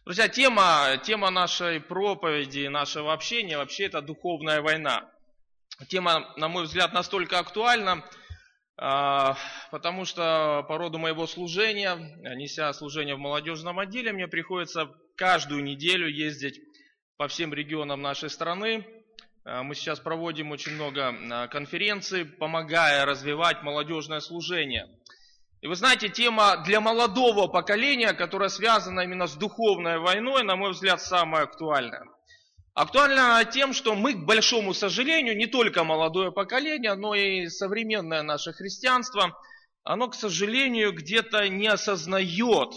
Друзья, тема нашей проповеди, нашего общения, вообще это духовная война. Тема, на мой взгляд, настолько актуальна, потому что по роду моего служения, неся служение в молодежном отделе, мне приходится каждую неделю ездить по всем регионам нашей страны. Мы сейчас проводим очень много конференций, помогая развивать молодежное служение. И вы знаете, тема для молодого поколения, которая связана именно с духовной войной, на мой взгляд, самая актуальная. Актуальна тем, что мы, к большому сожалению, не только молодое поколение, но и современное наше христианство, оно, к сожалению, где-то не осознает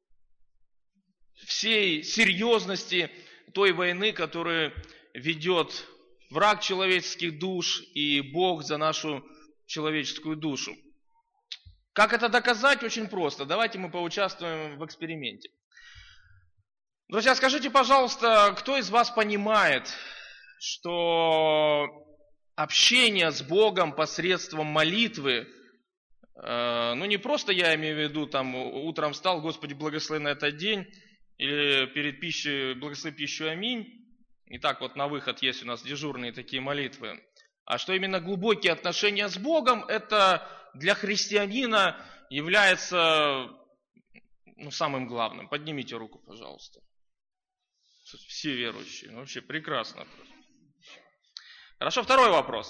всей серьезности той войны, которую ведет враг человеческих душ и Бог за нашу человеческую душу. Как это доказать? Очень просто. Давайте мы поучаствуем в эксперименте. Друзья, скажите, пожалуйста, кто из вас понимает, что общение с Богом посредством молитвы, не просто я имею в виду, утром встал, Господи, благослови на этот день, или перед пищей, благослови пищу, аминь, и так вот на выход есть у нас дежурные такие молитвы, а что именно глубокие отношения с Богом, это для христианина является самым главным. Поднимите руку, пожалуйста. Все верующие. Вообще прекрасно. Хорошо, второй вопрос.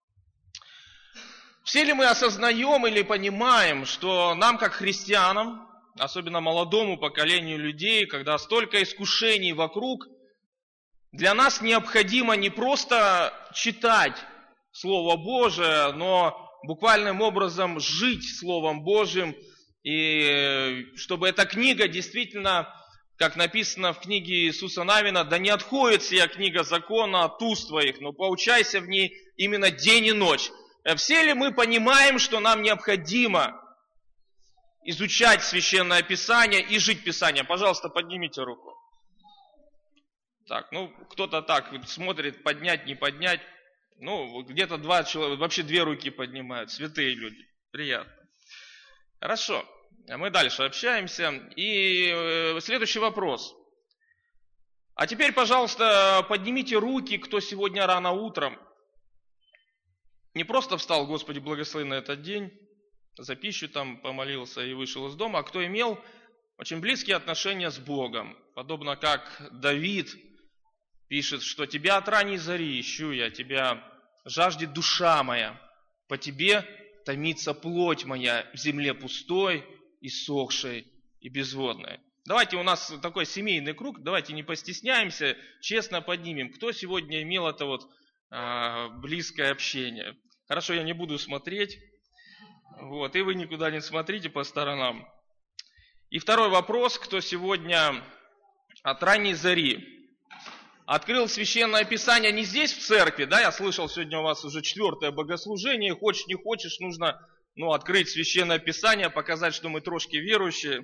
Все ли мы осознаем или понимаем, что нам, как христианам, особенно молодому поколению людей, когда столько искушений вокруг, для нас необходимо не просто читать Слово Божие, но буквальным образом жить Словом Божьим, и чтобы эта книга действительно, как написано в книге Иисуса Навина, да не отходит сия книга закона от уст твоих, но поучайся в ней именно день и ночь. Все ли мы понимаем, что нам необходимо изучать Священное Писание и жить Писанием? Пожалуйста, поднимите руку. Так, кто-то так смотрит, поднять, не поднять. Где-то два человека, вообще две руки поднимают, святые люди. Приятно. Хорошо, мы дальше общаемся. И следующий вопрос. А теперь, пожалуйста, поднимите руки, кто сегодня рано утром не просто встал, Господи, благослови на этот день, за пищу помолился и вышел из дома, а кто имел очень близкие отношения с Богом, подобно как Давид пишет, что тебя от ранней зари ищу я, тебя жаждет душа моя, по тебе томится плоть моя в земле пустой, иссохшей и безводной. Давайте, у нас такой семейный круг, давайте не постесняемся, честно поднимем, кто сегодня имел это близкое общение. Хорошо, я не буду смотреть, и вы никуда не смотрите по сторонам. И второй вопрос, кто сегодня от ранней зари открыл Священное Писание не здесь, в церкви, я слышал, сегодня у вас уже 4-е богослужение, хочешь не хочешь, нужно открыть Священное Писание, показать, что мы трошки верующие.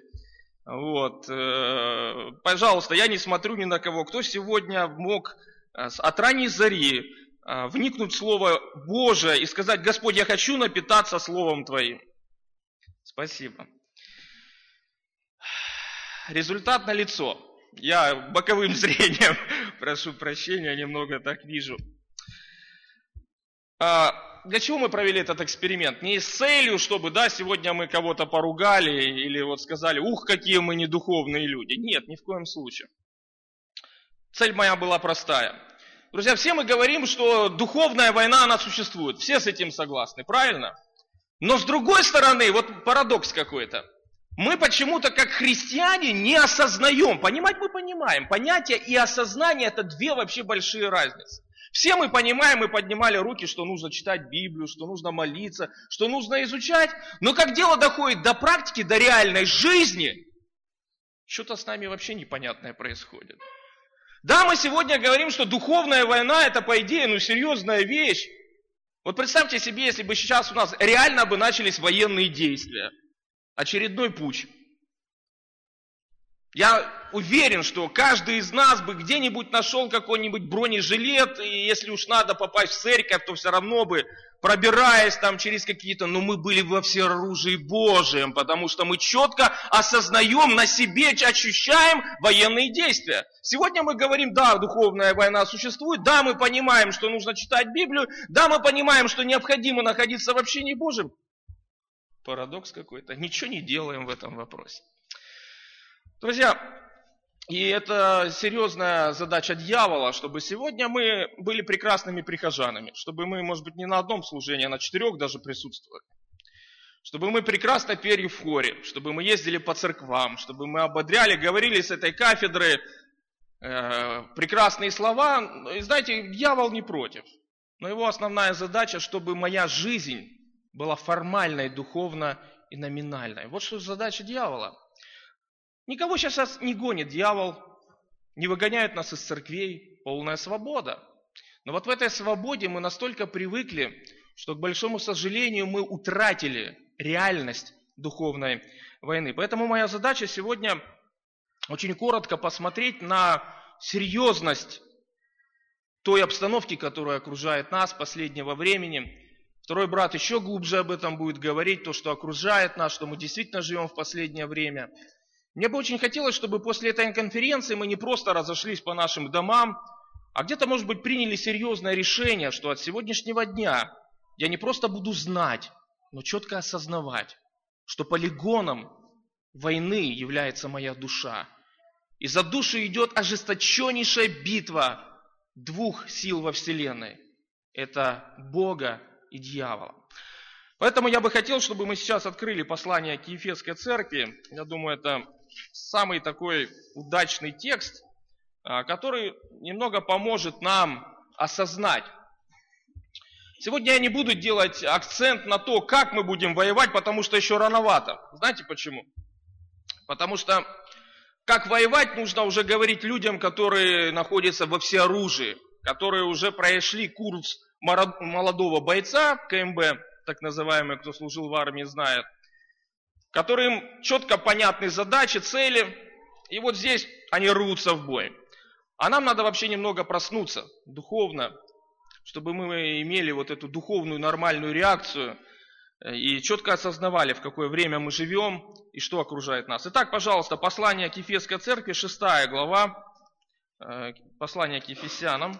Пожалуйста, я не смотрю ни на кого, кто сегодня мог от ранней зари вникнуть в Слово Божие и сказать: Господь, я хочу напитаться Словом Твоим. Спасибо. Результат налицо. Я боковым зрением, прошу прощения, немного так вижу. Для чего мы провели этот эксперимент? Не с целью, чтобы, сегодня мы кого-то поругали или сказали: ух, какие мы недуховные люди. Нет, ни в коем случае. Цель моя была простая. Друзья, все мы говорим, что духовная война, она существует. Все с этим согласны, правильно? Но с другой стороны, парадокс какой-то. Мы почему-то, как христиане, не осознаем. Понимать мы понимаем. Понятие и осознание – это две вообще большие разницы. Все мы понимаем, мы поднимали руки, что нужно читать Библию, что нужно молиться, что нужно изучать. Но как дело доходит до практики, до реальной жизни, что-то с нами вообще непонятное происходит. Да, мы сегодня говорим, что духовная война – это, по идее, серьезная вещь. Представьте себе, если бы сейчас у нас реально бы начались военные действия. Очередной путч. Я уверен, что каждый из нас бы где-нибудь нашел какой-нибудь бронежилет, и если уж надо попасть в церковь, то все равно бы, пробираясь там через какие-то, но мы были во всеоружии Божьем, потому что мы четко осознаем, на себе ощущаем военные действия. Сегодня мы говорим, да, духовная война существует, да, мы понимаем, что нужно читать Библию, да, мы понимаем, что необходимо находиться в общении Божьем. Парадокс какой-то, ничего не делаем в этом вопросе. Друзья, и это серьезная задача дьявола, чтобы сегодня мы были прекрасными прихожанами, чтобы мы, может быть, не на одном служении, а на 4 даже присутствовали. Чтобы мы прекрасно пели в хоре, чтобы мы ездили по церквам, чтобы мы ободряли, говорили с этой кафедры прекрасные слова. И знаете, дьявол не против. Но его основная задача, чтобы моя жизнь была формальной, духовно и номинальной. Вот что задача дьявола. Никого сейчас не гонит дьявол, не выгоняет нас из церквей, полная свобода. Но вот в этой свободе мы настолько привыкли, что, к большому сожалению, мы утратили реальность духовной войны. Поэтому моя задача сегодня очень коротко посмотреть на серьезность той обстановки, которая окружает нас последнего времени. Второй брат еще глубже об этом будет говорить, то, что окружает нас, что мы действительно живем в последнее время. Мне бы очень хотелось, чтобы после этой конференции мы не просто разошлись по нашим домам, а где-то, может быть, приняли серьезное решение, что от сегодняшнего дня я не просто буду знать, но четко осознавать, что полигоном войны является моя душа. И за душу идет ожесточеннейшая битва 2 сил во Вселенной. Это Бога и дьявола. Поэтому я бы хотел, чтобы мы сейчас открыли послание к Ефесской церкви. Я думаю, это самый такой удачный текст, который немного поможет нам осознать. Сегодня я не буду делать акцент на то, как мы будем воевать, потому что еще рановато. Знаете почему? Потому что как воевать нужно уже говорить людям, которые находятся во всеоружии, которые уже прошли курс молодого бойца, КМБ, так называемый, кто служил в армии, знает, которым четко понятны задачи, цели, и вот здесь они рвутся в бой. А нам надо вообще немного проснуться духовно, чтобы мы имели вот эту духовную нормальную реакцию и четко осознавали, в какое время мы живем и что окружает нас. Итак, пожалуйста, послание к Ефесской церкви, 6 глава, послание к Ефесянам,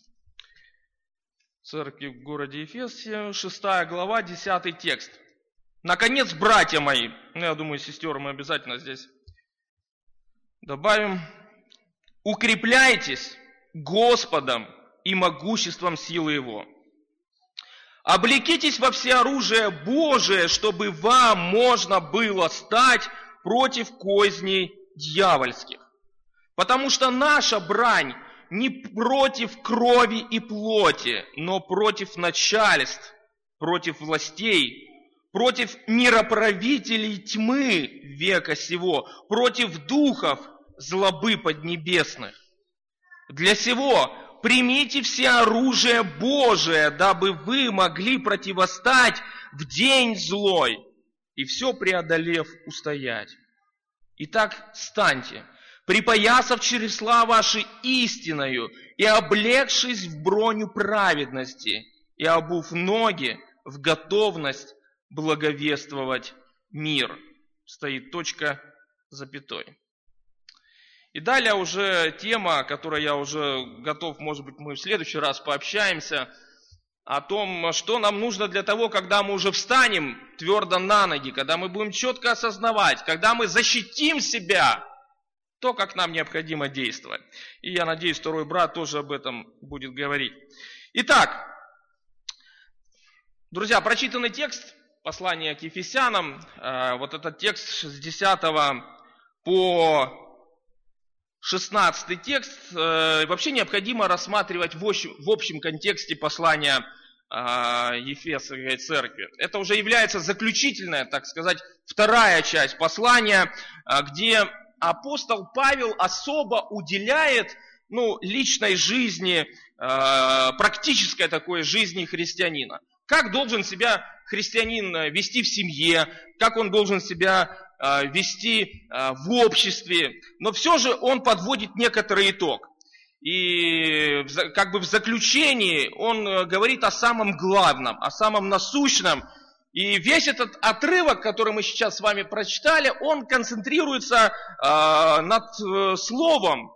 церкви в городе Ефесе, 6 глава, 10 текст. Наконец, братья мои, я думаю, сестер мы обязательно здесь добавим, укрепляйтесь Господом и могуществом силы Его. Облекитесь во всеоружие Божие, чтобы вам можно было стать против козней дьявольских. Потому что наша брань не против крови и плоти, но против начальств, против властей, против мироправителей тьмы века сего, против духов злобы поднебесных. Для сего примите все оружие Божие, дабы вы могли противостать в день злой и все преодолев устоять. Итак, станьте, припоясав чресла ваши истиною и облегшись в броню праведности и обув ноги в готовность благовествовать мир. Стоит точка, запятой. И далее уже тема, которой я уже готов, может быть, мы в следующий раз пообщаемся, о том, что нам нужно для того, когда мы уже встанем твердо на ноги, когда мы будем четко осознавать, когда мы защитим себя, то, как нам необходимо действовать. И я надеюсь, второй брат тоже об этом будет говорить. Итак, друзья, прочитанный текст, послание к Ефесянам, вот этот текст с 10 по 16 текст, вообще необходимо рассматривать в общем контексте послания Ефесской церкви. Это уже является заключительная, так сказать, вторая часть послания, где апостол Павел особо уделяет личной жизни, практической такой жизни христианина. Как должен себя христианин вести в семье, как он должен себя вести в обществе. Но все же он подводит некоторый итог. И как бы в заключении он говорит о самом главном, о самом насущном. И весь этот отрывок, который мы сейчас с вами прочитали, он концентрируется над словом,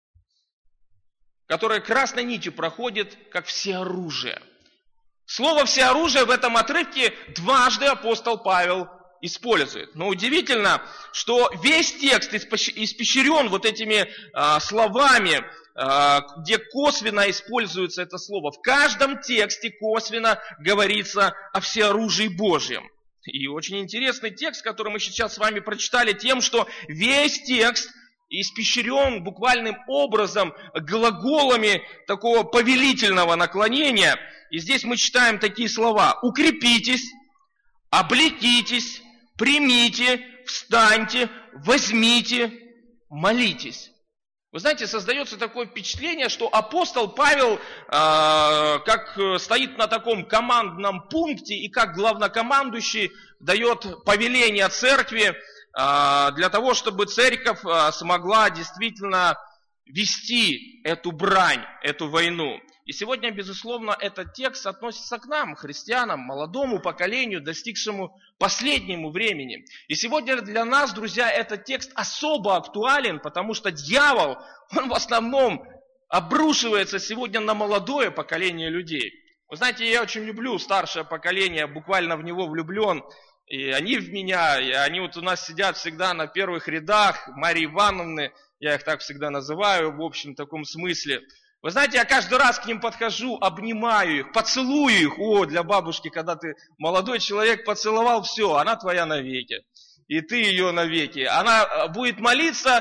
которое красной нитью проходит, как всеоружие. Слово «всеоружие» в этом отрывке дважды апостол Павел использует. Но удивительно, что весь текст испещрен вот этими словами, где косвенно используется это слово. В каждом тексте косвенно говорится о всеоружии Божьем. И очень интересный текст, который мы сейчас с вами прочитали, тем, что весь текст испещрен буквальным образом глаголами такого повелительного наклонения. И здесь мы читаем такие слова: «Укрепитесь, облекитесь, примите, встаньте, возьмите, молитесь». Вы знаете, создается такое впечатление, что апостол Павел как стоит на таком командном пункте и как главнокомандующий дает повеление церкви для того, чтобы церковь смогла действительно вести эту брань, эту войну. И сегодня, безусловно, этот текст относится к нам, христианам, молодому поколению, достигшему последнему времени. И сегодня для нас, друзья, этот текст особо актуален, потому что дьявол, он в основном обрушивается сегодня на молодое поколение людей. Вы знаете, я очень люблю старшее поколение, буквально в него влюблен. И они в меня, и они вот у нас сидят всегда на первых рядах, Марии Ивановны, я их так всегда называю, в общем таком смысле. Вы знаете, я каждый раз к ним подхожу, обнимаю их, поцелую их. О, для бабушки, когда ты молодой человек поцеловал, все, она твоя навеки. И ты ее навеки. Она будет молиться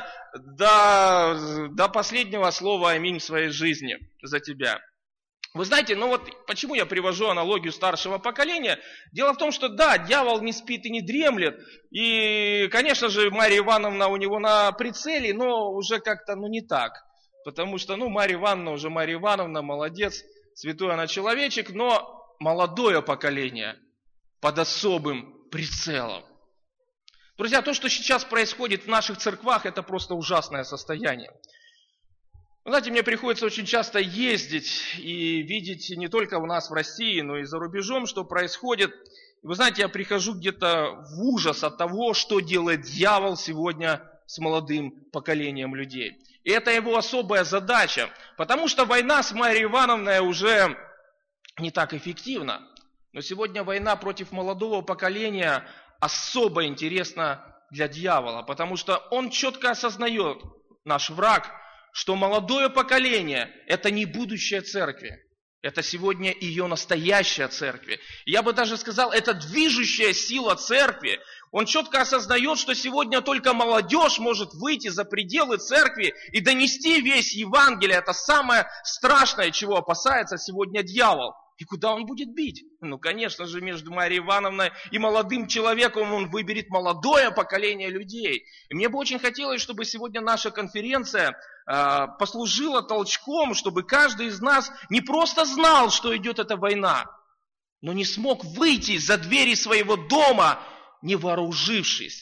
до последнего слова аминь в своей жизни за тебя. Вы знаете, ну вот почему я привожу аналогию старшего поколения? Дело в том, что да, дьявол не спит и не дремлет. И, конечно же, Марья Ивановна у него на прицеле, но уже как-то не так. Потому что, Марья Ивановна уже Марья Ивановна, молодец, святой она человечек, но молодое поколение под особым прицелом. Друзья, то, что сейчас происходит в наших церквах, это просто ужасное состояние. Вы знаете, мне приходится очень часто ездить и видеть не только у нас в России, но и за рубежом, что происходит. Вы знаете, я прихожу где-то в ужас от того, что делает дьявол сегодня с молодым поколением людей. И это его особая задача, потому что война с Марьей Ивановной уже не так эффективна. Но сегодня война против молодого поколения особо интересна для дьявола, потому что он четко осознает, наш враг, что молодое поколение – это не будущее церкви. Это сегодня ее настоящая церковь. Я бы даже сказал, это движущая сила церкви. Он четко осознает, что сегодня только молодежь может выйти за пределы церкви и донести весь Евангелие. Это самое страшное, чего опасается сегодня дьявол. И куда он будет бить? Конечно же, между Марьей Ивановной и молодым человеком он выберет молодое поколение людей. И мне бы очень хотелось, чтобы сегодня наша конференция послужила толчком, чтобы каждый из нас не просто знал, что идет эта война, но не смог выйти за двери своего дома, не вооружившись.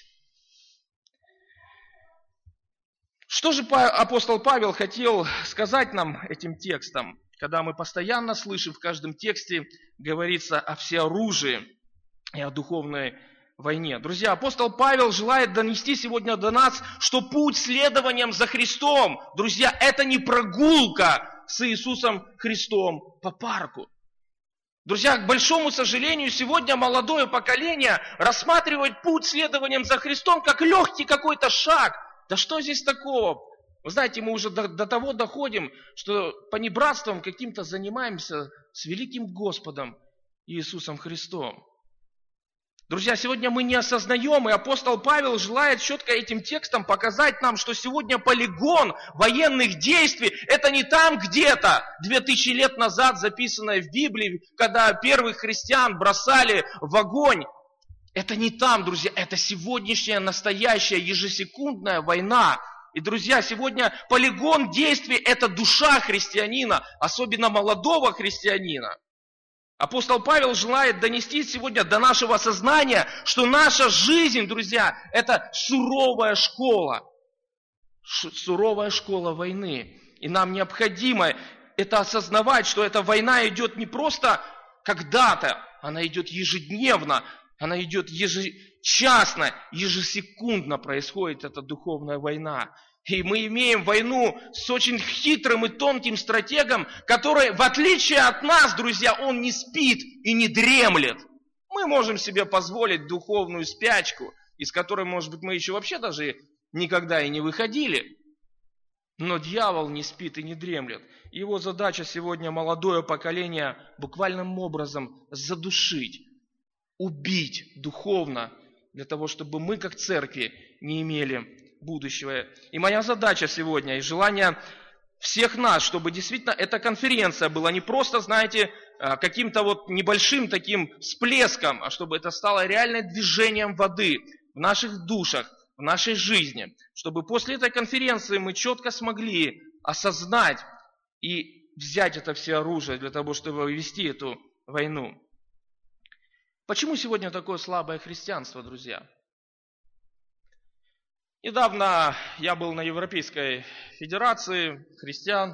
Что же апостол Павел хотел сказать нам этим текстом, когда мы постоянно слышим в каждом тексте говорится о всеоружии и о духовной войне? Друзья, апостол Павел желает донести сегодня до нас, что путь следованием за Христом, друзья, это не прогулка с Иисусом Христом по парку. Друзья, к большому сожалению, сегодня молодое поколение рассматривает путь следованием за Христом как легкий какой-то шаг. Да что здесь такого? Вы знаете, мы уже до того доходим, что понебратством каким-то занимаемся с великим Господом Иисусом Христом. Друзья, сегодня мы не осознаем, и апостол Павел желает четко этим текстом показать нам, что сегодня полигон военных действий – это не там где-то 2000 лет назад записанное в Библии, когда первых христиан бросали в огонь. Это не там, друзья, это сегодняшняя настоящая ежесекундная война. И, друзья, сегодня полигон действий – это душа христианина, особенно молодого христианина. Апостол Павел желает донести сегодня до нашего сознания, что наша жизнь, друзья, это суровая школа. Суровая школа войны. И нам необходимо это осознавать, что эта война идет не просто когда-то, она идет ежедневно, она идет ежечасно, ежесекундно происходит эта духовная война. И мы имеем войну с очень хитрым и тонким стратегом, который, в отличие от нас, друзья, он не спит и не дремлет. Мы можем себе позволить духовную спячку, из которой, может быть, мы еще вообще даже никогда и не выходили. Но дьявол не спит и не дремлет. Его задача сегодня молодое поколение буквальным образом задушить, убить духовно, для того, чтобы мы, как церкви, не имели будущего. И моя задача сегодня, и желание всех нас, чтобы действительно эта конференция была не просто, знаете, каким-то вот небольшим таким всплеском, а чтобы это стало реальным движением воды в наших душах, в нашей жизни. Чтобы после этой конференции мы четко смогли осознать и взять это все оружие для того, чтобы вести эту войну. Почему сегодня такое слабое христианство, друзья? Недавно я был на Европейской Федерации христиан,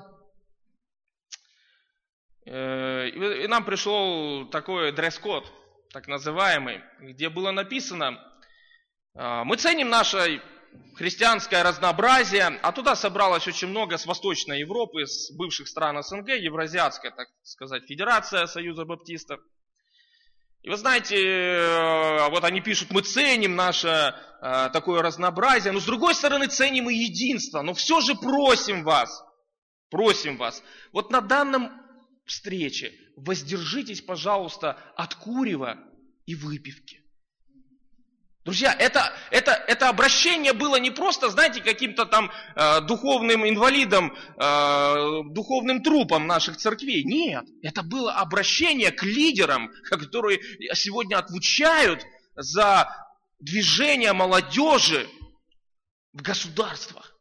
и нам пришел такой дресс-код, так называемый, где было написано: мы ценим наше христианское разнообразие, а туда собралось очень много с Восточной Европы, с бывших стран СНГ, Евразиатская, так сказать, Федерация Союза Баптистов. И вы знаете, вот они пишут: мы ценим наше такое разнообразие, но с другой стороны ценим и единство. Но все же просим вас, вот на данном встрече воздержитесь, пожалуйста, от курева и выпивки. Друзья, это обращение было не просто, знаете, каким-то там духовным инвалидом, духовным трупом наших церквей. Нет, это было обращение к лидерам, которые сегодня отвечают за движение молодежи в государствах.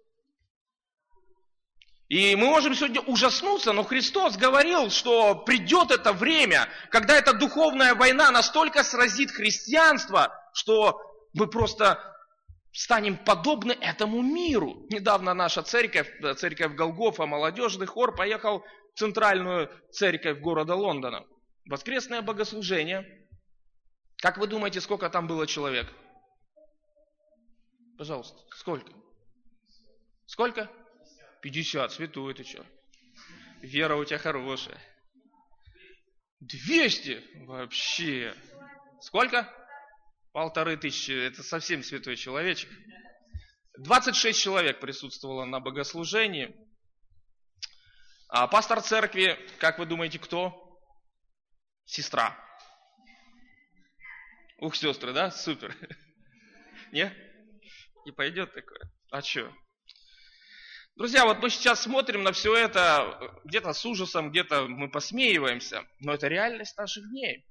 И мы можем сегодня ужаснуться, но Христос говорил, что придет это время, когда эта духовная война настолько сразит христианство, что мы просто станем подобны этому миру. Недавно наша церковь Голгофа, молодежный хор, поехал в центральную церковь города Лондона. Воскресное богослужение. Как вы думаете, сколько там было человек? Пожалуйста, сколько? Сколько? 50, святой ты что? Вера у тебя хорошая. 200? Вообще. Сколько? 1500, это совсем святой человечек. 26 человек присутствовало на богослужении. А пастор церкви, как вы думаете, кто? Сестра. Ух, сестры, да? Супер. Не? Не пойдет такое? А что? Друзья, вот мы сейчас смотрим на все это где-то с ужасом, где-то мы посмеиваемся, но это реальность наших дней.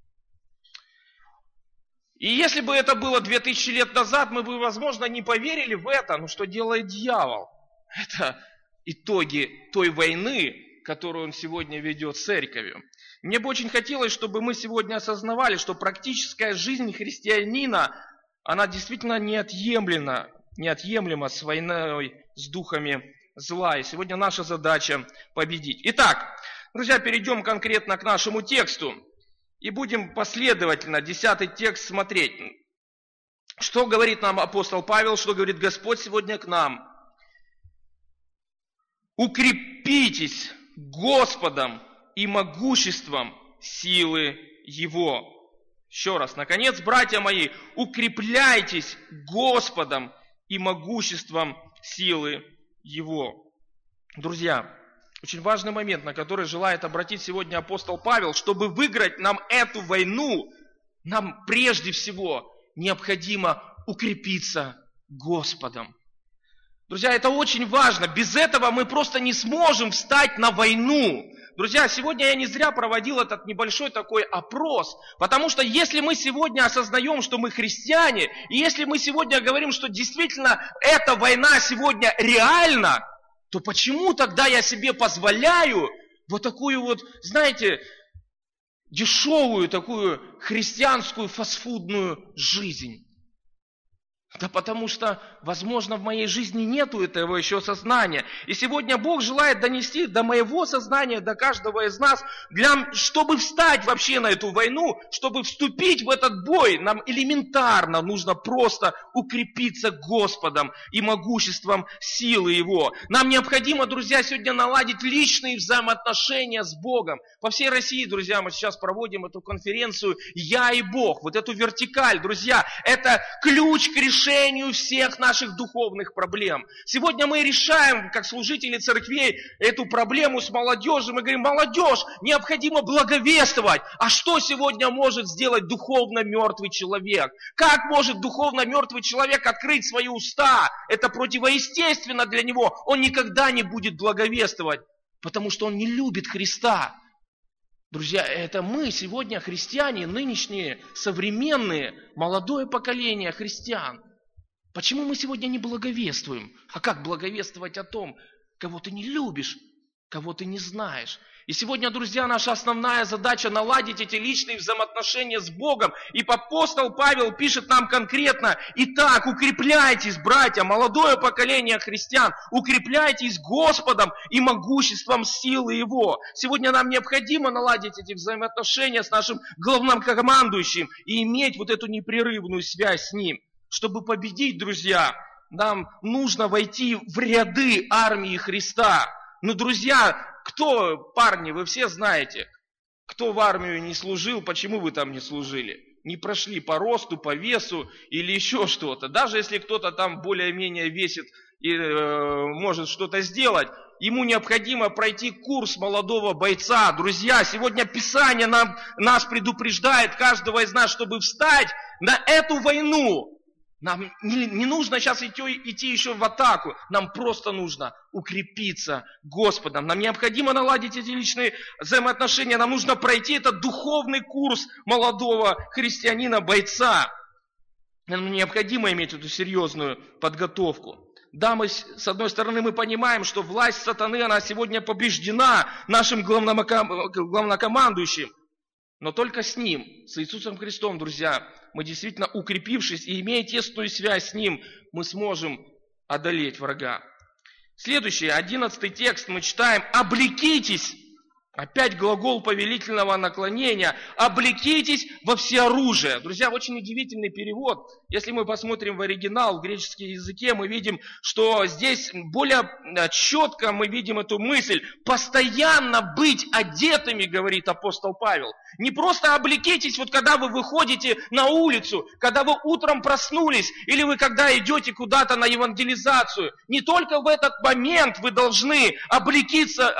И если бы это было 2000 лет назад, мы бы, возможно, не поверили в это. Но что делает дьявол? Это итоги той войны, которую он сегодня ведет с церковью. Мне бы очень хотелось, чтобы мы сегодня осознавали, что практическая жизнь христианина, она действительно неотъемлема с войной с духами зла. И сегодня наша задача победить. Итак, друзья, перейдем конкретно к нашему тексту. И будем последовательно 10 текст смотреть. Что говорит нам апостол Павел, что говорит Господь сегодня к нам? Укрепитесь Господом и могуществом силы Его. Еще раз, наконец, братья мои, укрепляйтесь Господом и могуществом силы Его. Друзья, очень важный момент, на который желает обратить сегодня апостол Павел. Чтобы выиграть нам эту войну, нам прежде всего необходимо укрепиться Господом. Друзья, это очень важно. Без этого мы просто не сможем встать на войну. Друзья, сегодня я не зря проводил этот небольшой такой опрос. Потому что если мы сегодня осознаем, что мы христиане, и если мы сегодня говорим, что действительно эта война сегодня реальна, то почему тогда я себе позволяю вот такую вот, знаете, дешевую такую христианскую фастфудную жизнь? Да потому что, возможно, в моей жизни нету этого еще сознания. И сегодня Бог желает донести до моего сознания, до каждого из нас, чтобы встать вообще на эту войну, чтобы вступить в этот бой, нам элементарно нужно просто укрепиться Господом и могуществом силы Его. Нам необходимо, друзья, сегодня наладить личные взаимоотношения с Богом. По всей России, друзья, мы сейчас проводим эту конференцию «Я и Бог». Вот эту вертикаль, друзья, это ключ к решению всех наших духовных проблем. Сегодня мы решаем, как служители церквей, эту проблему с молодежью. Мы говорим: молодежь, необходимо благовествовать. А что сегодня может сделать духовно мертвый человек? Как может духовно мертвый человек открыть свои уста? Это противоестественно для него. Он никогда не будет благовествовать, потому что он не любит Христа. Друзья, это мы сегодня, христиане, нынешние, современные, молодое поколение христиан. Почему мы сегодня не благовествуем? А как благовествовать о том, кого ты не любишь, кого ты не знаешь? И сегодня, друзья, наша основная задача наладить эти личные взаимоотношения с Богом. И апостол Павел пишет нам конкретно: «Итак, укрепляйтесь, братья, молодое поколение христиан, укрепляйтесь Господом и могуществом силы Его». Сегодня нам необходимо наладить эти взаимоотношения с нашим главнокомандующим и иметь вот эту непрерывную связь с Ним. Чтобы победить, друзья, нам нужно войти в ряды армии Христа. Но, друзья, парни, вы все знаете, кто в армию не служил, почему вы там не служили? Не прошли по росту, по весу или еще что-то. Даже если кто-то там более-менее весит и может что-то сделать, ему необходимо пройти курс молодого бойца. Друзья, сегодня Писание нас предупреждает, каждого из нас, чтобы встать на эту войну. Нам не нужно сейчас идти еще в атаку. Нам просто нужно укрепиться Господом. Нам необходимо наладить эти личные взаимоотношения. Нам нужно пройти этот духовный курс молодого христианина-бойца. Нам необходимо иметь эту серьезную подготовку. Да, с одной стороны, мы понимаем, что власть сатаны, она сегодня побеждена нашим главнокомандующим. Но только с Ним, с Иисусом Христом, друзья, мы действительно, укрепившись и имея тесную связь с Ним, мы сможем одолеть врага. Следующий, 11 текст, мы читаем: «Облекитесь». Опять глагол повелительного наклонения. «Облекитесь во всеоружие». Друзья, очень удивительный перевод. Если мы посмотрим в оригинал, в греческом языке, мы видим, что здесь более четко мы видим эту мысль. Постоянно быть одетыми, говорит апостол Павел. Не просто облекитесь, вот когда вы выходите на улицу, когда вы утром проснулись, или вы когда идете куда-то на евангелизацию. Не только в этот момент вы должны облечься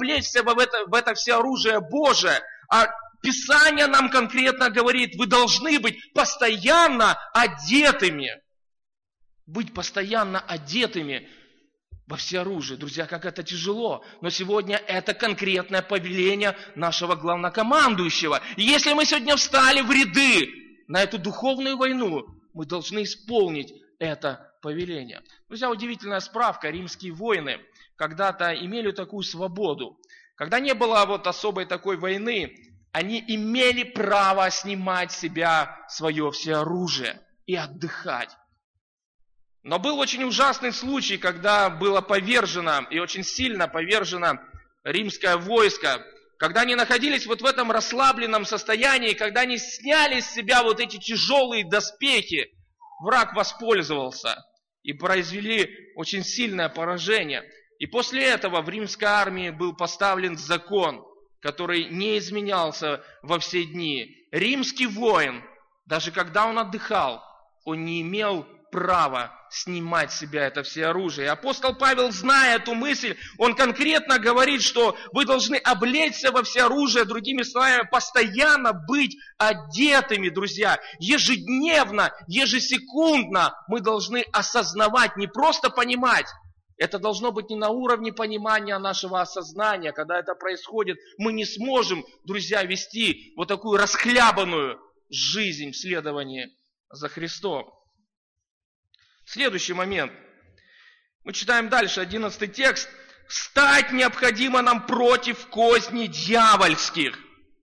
в это всеоружие Божие, а Писание нам конкретно говорит: вы должны быть постоянно одетыми. Быть постоянно одетыми во всеоружие. Друзья, как это тяжело. Но сегодня это конкретное повеление нашего главнокомандующего. И если мы сегодня встали в ряды на эту духовную войну, мы должны исполнить это повеление. Друзья, удивительная справка. Римские воины когда-то имели такую свободу. Когда не было особой такой войны, они имели право снимать с себя свое всеоружие и отдыхать. Но был очень ужасный случай, когда было повержено, и очень сильно повержено римское войско, когда они находились в этом расслабленном состоянии, когда они сняли с себя эти тяжелые доспехи, враг воспользовался и произвели очень сильное поражение. И после этого в римской армии был поставлен закон, который не изменялся во все дни. Римский воин, даже когда он отдыхал, он не имел права снимать с себя это всеоружие. И апостол Павел, зная эту мысль, он конкретно говорит, что вы должны облечься во всеоружие, другими словами, постоянно быть одетыми, друзья. Ежедневно, ежесекундно мы должны осознавать, не просто понимать. Это должно быть не на уровне понимания нашего осознания. Когда это происходит, мы не сможем, друзья, вести такую расхлябанную жизнь в следовании за Христом. Следующий момент. Мы читаем дальше, 11 текст. «Встать необходимо нам против козней дьявольских».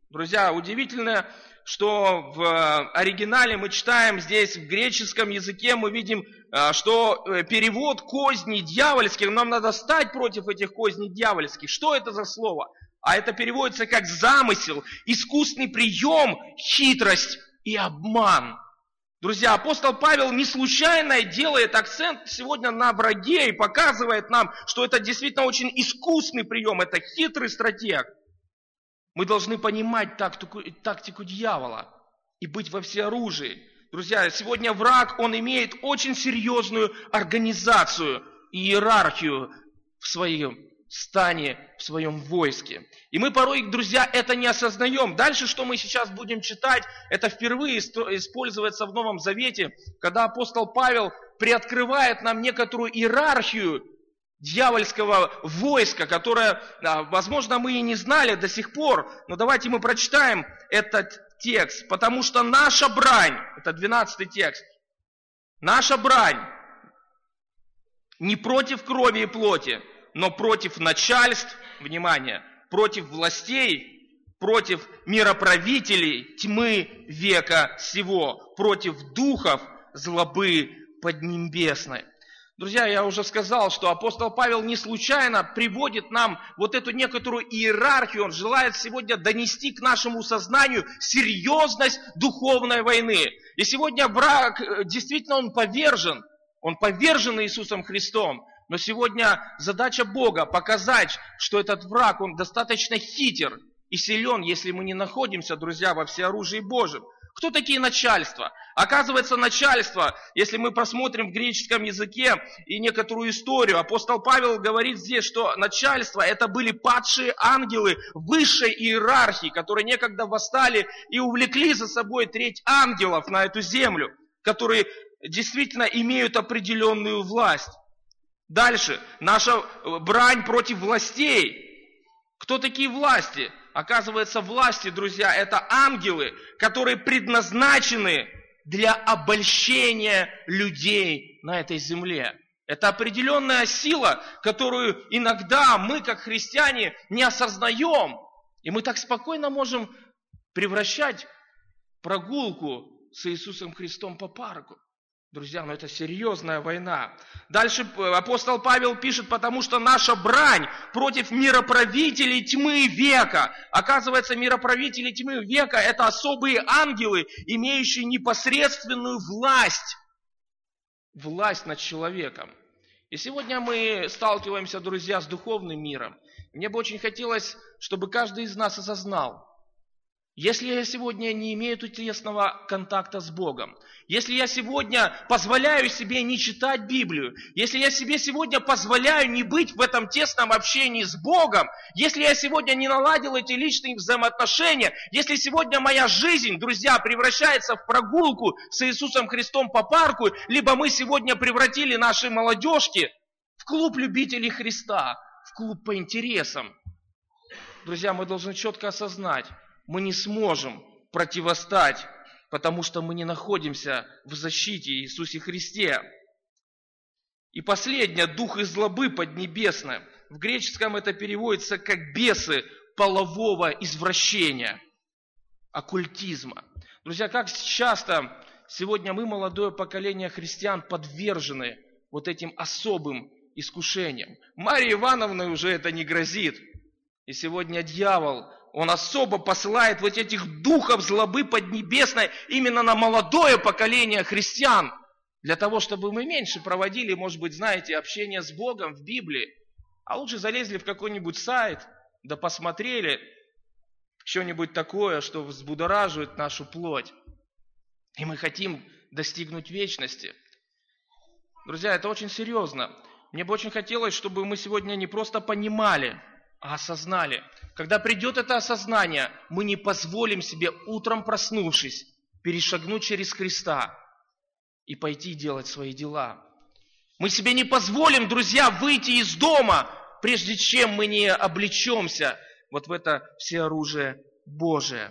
Друзья, удивительно, что в оригинале мы читаем здесь, в греческом языке мы видим, что перевод «козни дьявольских», нам надо стать против этих козней дьявольских. Что это за слово? А это переводится как замысел, искусный прием, хитрость и обман. Друзья, апостол Павел не случайно делает акцент сегодня на враге и показывает нам, что это действительно очень искусный прием, это хитрый стратег. Мы должны понимать тактику дьявола и быть во всеоружии. Друзья, сегодня враг, он имеет очень серьезную организацию и иерархию в своем стане, в своем войске. И мы порой, друзья, это не осознаем. Дальше, что мы сейчас будем читать, это впервые используется в Новом Завете, когда апостол Павел приоткрывает нам некоторую иерархию дьявольского войска, которое, возможно, мы и не знали до сих пор, но давайте мы прочитаем этот текст, потому что наша брань, это 12 текст, наша брань не против крови и плоти, но против начальств, внимание, против властей, против мироправителей тьмы века сего, против духов злобы поднебесной. Друзья, я уже сказал, что апостол Павел не случайно приводит нам вот эту некоторую иерархию. Он желает сегодня донести к нашему сознанию серьезность духовной войны. И сегодня враг, действительно, он повержен Иисусом Христом. Но сегодня задача Бога показать, что этот враг, он достаточно хитр и силен, если мы не находимся, друзья, во всеоружии Божьем. Кто такие начальства? Оказывается, начальство, если мы посмотрим в греческом языке и некоторую историю, апостол Павел говорит здесь, что начальство это были падшие ангелы высшей иерархии, которые некогда восстали и увлекли за собой треть ангелов на эту землю, которые действительно имеют определенную власть. Дальше, наша брань против властей. Кто такие власти? Оказывается, власти, друзья, это ангелы, которые предназначены для обольщения людей на этой земле. Это определенная сила, которую иногда мы, как христиане, не осознаем. И мы так спокойно можем превращать прогулку с Иисусом Христом по парку. Друзья, но это серьезная война. Дальше апостол Павел пишет, потому что наша брань против мироправителей тьмы века. Оказывается, мироправители тьмы века это особые ангелы, имеющие непосредственную власть. Власть над человеком. И сегодня мы сталкиваемся, друзья, с духовным миром. Мне бы очень хотелось, чтобы каждый из нас осознал, если я сегодня не имею тесного контакта с Богом, если я сегодня позволяю себе не читать Библию, если я себе сегодня позволяю не быть в этом тесном общении с Богом, если я сегодня не наладил эти личные взаимоотношения, если сегодня моя жизнь, друзья, превращается в прогулку с Иисусом Христом по парку, либо мы сегодня превратили наши молодежки в клуб любителей Христа, в клуб по интересам. Друзья, мы должны четко осознать, мы не сможем противостать, потому что мы не находимся в защите Иисусе Христе. И последнее, дух из злобы поднебесной. В греческом это переводится как бесы полового извращения, оккультизма. Друзья, как часто сегодня мы, молодое поколение христиан, подвержены вот этим особым искушениям. Марии Ивановне уже это не грозит. И сегодня дьявол, он особо посылает вот этих духов злобы поднебесной именно на молодое поколение христиан, для того, чтобы мы меньше проводили, может быть, знаете, общение с Богом в Библии, а лучше залезли в какой-нибудь сайт, да посмотрели что-нибудь такое, что взбудораживает нашу плоть. И мы хотим достигнуть вечности. Друзья, это очень серьезно. Мне бы очень хотелось, чтобы мы сегодня не просто понимали, а осознали. Когда придет это осознание, мы не позволим себе утром проснувшись перешагнуть через Христа и пойти делать свои дела. Мы себе не позволим, друзья, выйти из дома, прежде чем мы не облечемся вот в это всеоружие Божие.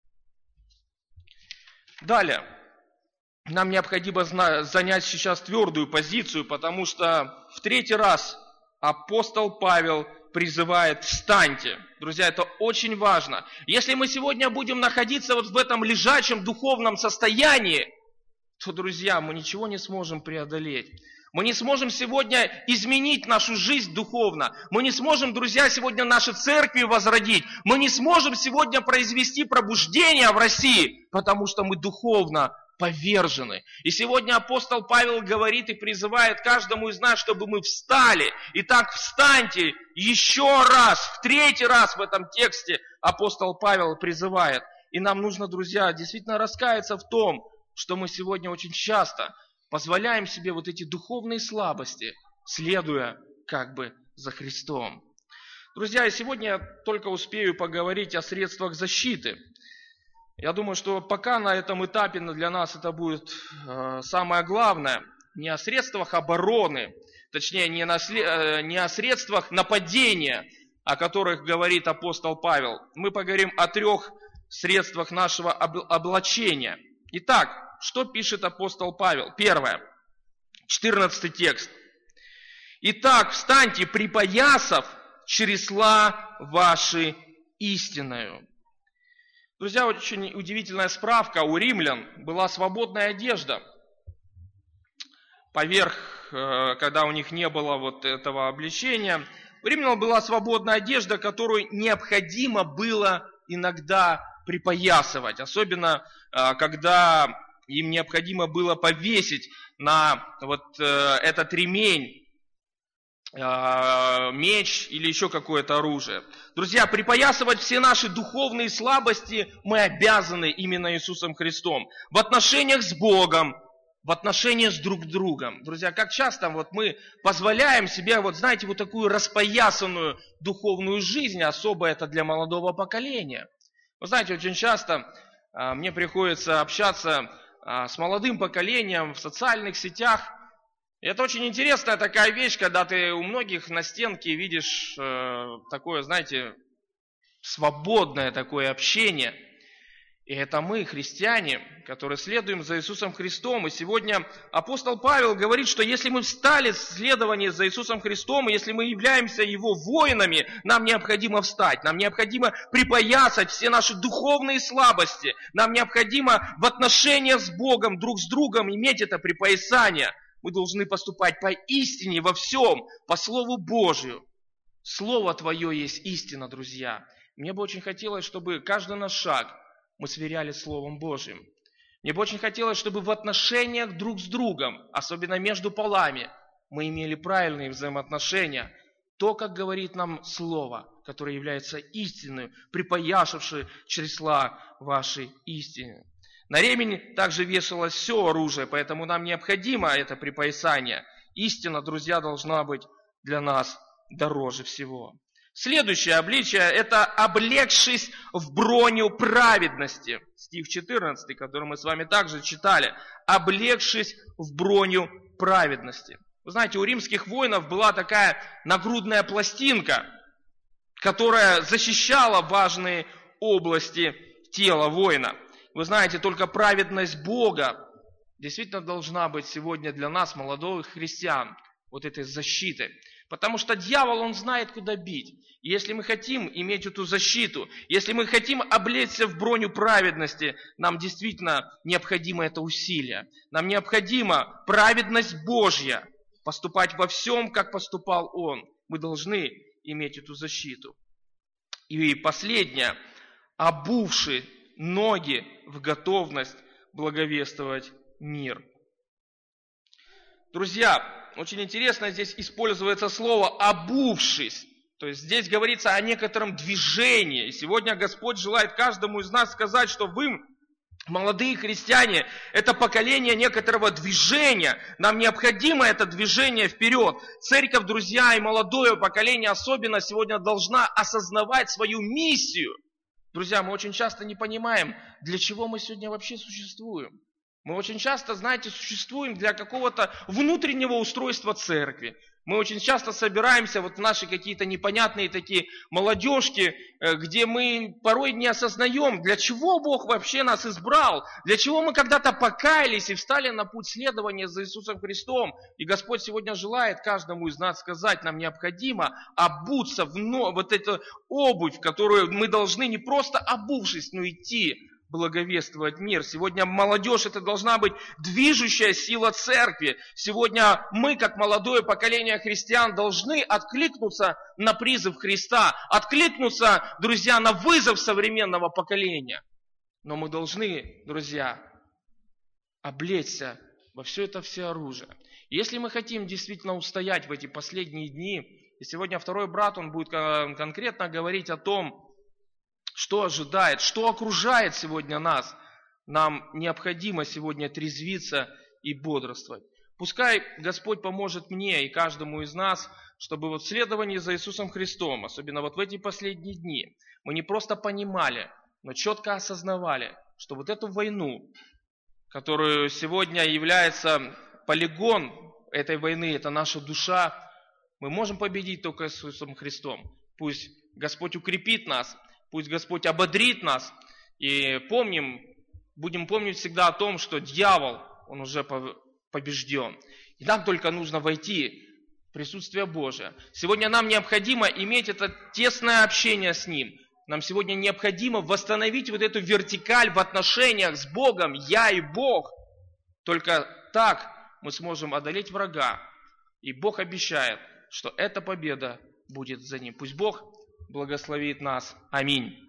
Далее. Нам необходимо занять сейчас твердую позицию, потому что в третий раз апостол Павел призывает: встаньте. Друзья, это очень важно. Если мы сегодня будем находиться вот в этом лежачем духовном состоянии, то, друзья, мы ничего не сможем преодолеть. Мы не сможем сегодня изменить нашу жизнь духовно. Мы не сможем, друзья, сегодня наши церкви возродить. Мы не сможем сегодня произвести пробуждение в России, потому что мы духовно повержены. И сегодня апостол Павел говорит и призывает каждому из нас, чтобы мы встали. Итак, встаньте еще раз, в третий раз в этом тексте апостол Павел призывает. И нам нужно, друзья, действительно раскаяться в том, что мы сегодня очень часто позволяем себе вот эти духовные слабости, следуя как бы за Христом. Друзья, сегодня я только успею поговорить о средствах защиты. Я думаю, что пока на этом этапе для нас это будет самое главное. Не о средствах обороны, точнее не о средствах нападения, о которых говорит апостол Павел. Мы поговорим о 3 средствах нашего облачения. Итак, что пишет апостол Павел? Первое, 14 текст. «Итак, встаньте, припоясав чресла ваши истинною». Друзья, очень удивительная справка. У римлян была свободная одежда. Поверх, когда у них не было вот этого облачения, у римлян была свободная одежда, которую необходимо было иногда припоясывать. Особенно, когда им необходимо было повесить на вот этот ремень меч или еще какое-то оружие. Друзья, припоясывать все наши духовные слабости мы обязаны именно Иисусом Христом. В отношениях с Богом, в отношениях с друг другом. Друзья, как часто вот мы позволяем себе, вот знаете, вот такую распоясанную духовную жизнь, особо это для молодого поколения. Вы знаете, очень часто мне приходится общаться с молодым поколением в социальных сетях. И это очень интересная такая вещь, когда ты у многих на стенке видишь такое, знаете, свободное такое общение. И это мы, христиане, которые следуем за Иисусом Христом. И сегодня апостол Павел говорит, что если мы встали в следовании за Иисусом Христом, и если мы являемся Его воинами, нам необходимо встать. Нам необходимо припоясать все наши духовные слабости. Нам необходимо в отношениях с Богом, друг с другом иметь это припоясание. Мы должны поступать по истине во всем, по Слову Божию. Слово Твое есть истина, друзья. Мне бы очень хотелось, чтобы каждый наш шаг мы сверяли с Словом Божьим. Мне бы очень хотелось, чтобы в отношениях друг с другом, особенно между полами, мы имели правильные взаимоотношения. То, как говорит нам Слово, которое является истиной, припоясавшей чресла вашей истины. На ремень также вешалось все оружие, поэтому нам необходимо это припоясание. Истина, друзья, должна быть для нас дороже всего. Следующее обличие – это облегшись в броню праведности. Стих 14, который мы с вами также читали. Облегшись в броню праведности. Вы знаете, у римских воинов была такая нагрудная пластинка, которая защищала важные области тела воина. Вы знаете, только праведность Бога действительно должна быть сегодня для нас, молодых христиан, вот этой защитой. Потому что дьявол, он знает, куда бить. И если мы хотим иметь эту защиту, если мы хотим облечься в броню праведности, нам действительно необходимо это усилие. Нам необходима праведность Божья, поступать во всем, как поступал Он. Мы должны иметь эту защиту. И последнее, обувши ноги в готовность благовествовать мир. Друзья, очень интересно здесь используется слово «обувшись». То есть здесь говорится о некотором движении. И сегодня Господь желает каждому из нас сказать, что вы, молодые христиане, это поколение некоторого движения. Нам необходимо это движение вперед. Церковь, друзья, и молодое поколение особенно сегодня должна осознавать свою миссию. Друзья, мы очень часто не понимаем, для чего мы сегодня вообще существуем. Мы очень часто, знаете, существуем для какого-то внутреннего устройства церкви. Мы очень часто собираемся вот в наши какие-то непонятные такие молодежки, где мы порой не осознаем, для чего Бог вообще нас избрал, для чего мы когда-то покаялись и встали на путь следования за Иисусом Христом. И Господь сегодня желает каждому из нас сказать, нам необходимо обуться в вот эту обувь, которую мы должны не просто обувшись, но идти, благовествовать мир. Сегодня молодежь это должна быть движущая сила церкви. Сегодня мы, как молодое поколение христиан, должны откликнуться на призыв Христа, откликнуться, друзья, на вызов современного поколения. Но мы должны, друзья, облечься во все это всеоружие. Если мы хотим действительно устоять в эти последние дни, и сегодня второй брат, он будет конкретно говорить о том, что ожидает, что окружает сегодня нас. Нам необходимо сегодня трезвиться и бодрствовать. Пускай Господь поможет мне и каждому из нас, чтобы вот в следовании за Иисусом Христом, особенно вот в эти последние дни, мы не просто понимали, но четко осознавали, что вот эту войну, которую сегодня является полигон этой войны, это наша душа, мы можем победить только с Иисусом Христом. Пусть Господь укрепит нас, пусть Господь ободрит нас, и будем помнить всегда о том, что дьявол, он уже побежден. И нам только нужно войти в присутствие Божие. Сегодня нам необходимо иметь это тесное общение с Ним. Нам сегодня необходимо восстановить вот эту вертикаль в отношениях с Богом, я и Бог. Только так мы сможем одолеть врага. И Бог обещает, что эта победа будет за Ним. Пусть Бог благословит нас. Аминь.